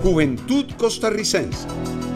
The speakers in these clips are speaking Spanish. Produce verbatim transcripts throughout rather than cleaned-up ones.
Juventud Costarricense.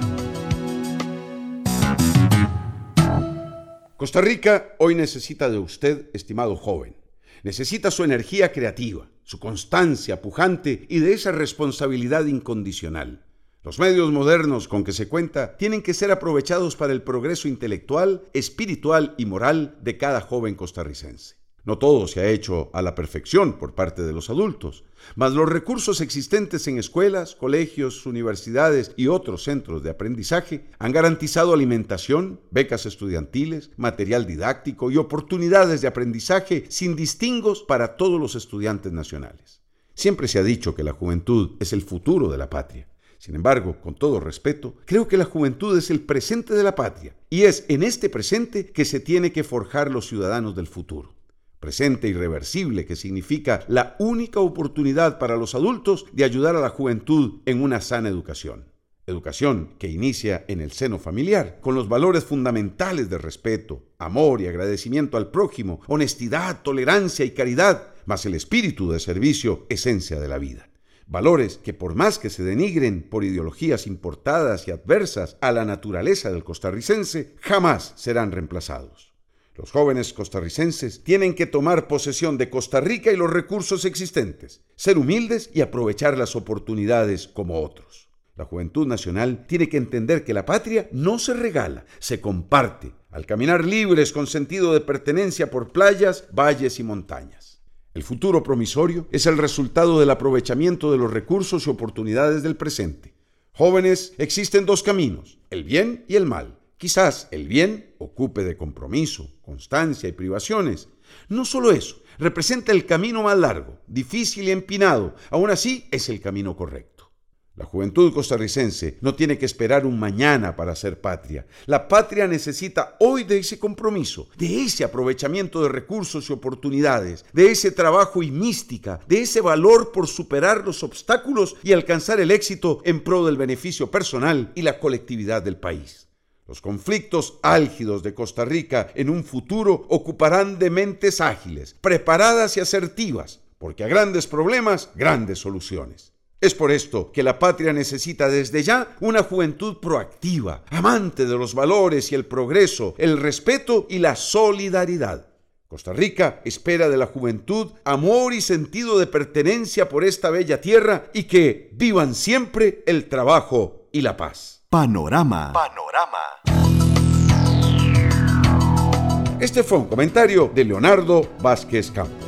Costa Rica hoy necesita de usted, estimado joven. Necesita su energía creativa, su constancia pujante y de esa responsabilidad incondicional. Los medios modernos con que se cuenta tienen que ser aprovechados para el progreso intelectual, espiritual y moral de cada joven costarricense. No todo se ha hecho a la perfección por parte de los adultos, mas los recursos existentes en escuelas, colegios, universidades y otros centros de aprendizaje han garantizado alimentación, becas estudiantiles, material didáctico y oportunidades de aprendizaje sin distingos para todos los estudiantes nacionales. Siempre se ha dicho que la juventud es el futuro de la patria. Sin embargo, con todo respeto, creo que la juventud es el presente de la patria y es en este presente que se tiene que forjar los ciudadanos del futuro. Presente irreversible que significa la única oportunidad para los adultos de ayudar a la juventud en una sana educación. Educación que inicia en el seno familiar, con los valores fundamentales de respeto, amor y agradecimiento al prójimo, honestidad, tolerancia y caridad, más el espíritu de servicio, esencia de la vida. Valores que por más que se denigren por ideologías importadas y adversas a la naturaleza del costarricense, jamás serán reemplazados. Los jóvenes costarricenses tienen que tomar posesión de Costa Rica y los recursos existentes, ser humildes y aprovechar las oportunidades como otros. La juventud nacional tiene que entender que la patria no se regala, se comparte, al caminar libres con sentido de pertenencia por playas, valles y montañas. El futuro promisorio es el resultado del aprovechamiento de los recursos y oportunidades del presente. Jóvenes, existen dos caminos, el bien y el mal. Quizás el bien ocupe de compromiso, constancia y privaciones. No solo eso, representa el camino más largo, difícil y empinado. Aún así, es el camino correcto. La juventud costarricense no tiene que esperar un mañana para ser patria. La patria necesita hoy de ese compromiso, de ese aprovechamiento de recursos y oportunidades, de ese trabajo y mística, de ese valor por superar los obstáculos y alcanzar el éxito en pro del beneficio personal y la colectividad del país. Los conflictos álgidos de Costa Rica en un futuro ocuparán de mentes ágiles, preparadas y asertivas, porque a grandes problemas, grandes soluciones. Es por esto que la patria necesita desde ya una juventud proactiva, amante de los valores y el progreso, el respeto y la solidaridad. Costa Rica espera de la juventud amor y sentido de pertenencia por esta bella tierra y que vivan siempre el trabajo y la paz. Panorama. Panorama. Este fue un comentario de Leonardo Vázquez Campos.